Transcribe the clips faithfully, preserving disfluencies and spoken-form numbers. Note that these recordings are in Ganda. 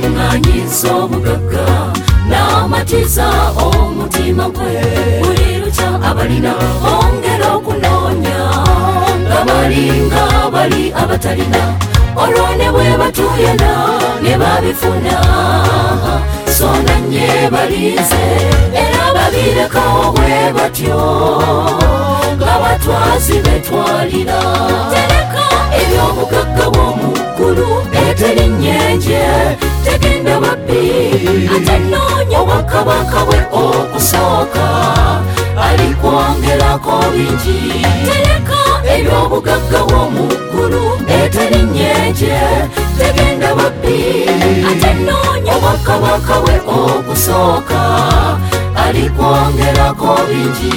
akunganyiza obugagga n'amatiza omutima gwe buli lukya abalina ongera okunoonya nga balinga bali abatalina olwo ne bwe batuyana ne babifuna so nanye balinze era babirekawo bwe batyo nga batwazi betwalira tereka eby'obugagga bw'omuggulu eterinyenje tegenda babbi ate noonya obwakabaka bwe okusooka alikwongerako bingi tereka eby'obugagga bw'omuggulu eterinyenje tegenda babbi ate noonya obwakabaka bwe okusooka alikwongerako bingi.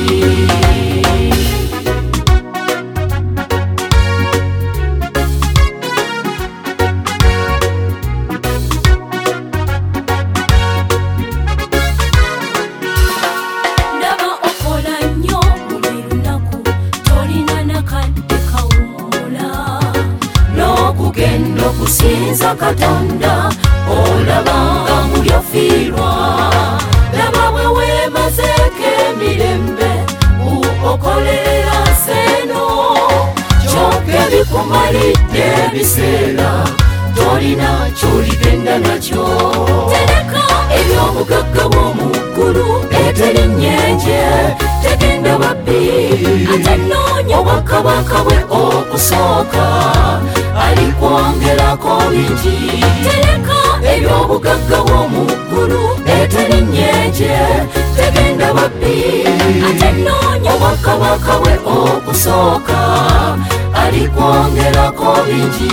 Okusinza Katonda olabanga mulyofiirwa laba bwe weemazeeko emirembe okolerera seno kyokka ebikumalidde ebiseera tolina ky'oligenda nakyo tereka eby'obugagga bw'omuggulu eterinyenje tegenda babbi ate noonya obwakabaka bwe okusooka alikwongerako bingi tereka eby'obugagga bw'omuggulu eterinyenje tegenda babbi ate noonya obwakabaka bwe okusooka alikwongerako bingi.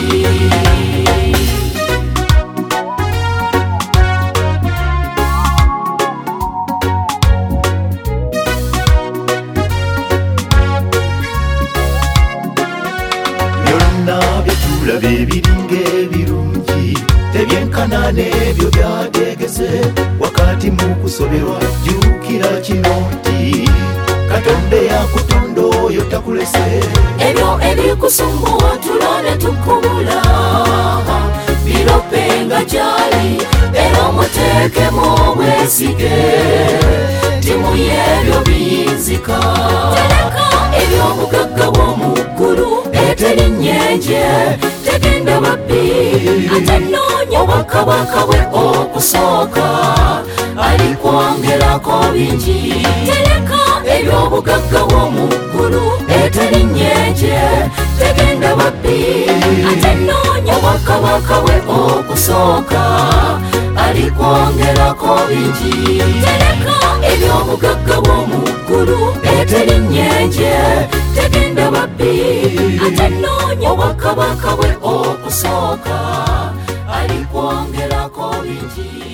Tulaba ebiringa ebirungi tebyenkana n'ebyo byategese wakati mu kusoberwa jjukira kino nti Katonda yakutonda oyo takulese ebyo ebikusumbuwa tulone tukubula biropenga gyali era omuteekemu obwesige timu y'ebyo biyinzika tereka eby'obugagga bw'omuggulu eterinyenje tegenda babbi ate noonya obwakabaka bwe okusooka alikwongerako bingi tereka eby'obugagga bw'omuggulu eterinyenje tegenda babbi ate noonya obwakabaka bwe okusooka alikwongerako bingi tereka eby'obugagga bw'omuggulu eterinyenje tegenda babbi ate noonya obwakabaka bwe okusooka alikwongerako bingi.